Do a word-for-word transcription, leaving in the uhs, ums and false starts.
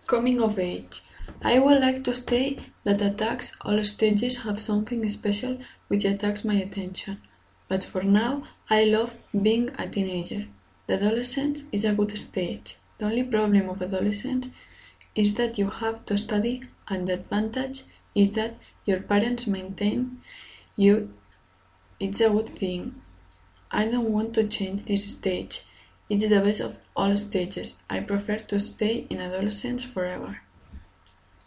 Coming of age. I would like to state that attacks all stages have something special which attracts my attention. But for now, I love being a teenager. The adolescence is a good stage. The only problem of adolescence is that you have to study, and the advantage is that your parents maintain you. It's a good thing. I don't want to change this stage. It's the best of all stages. I prefer to stay in adolescence forever.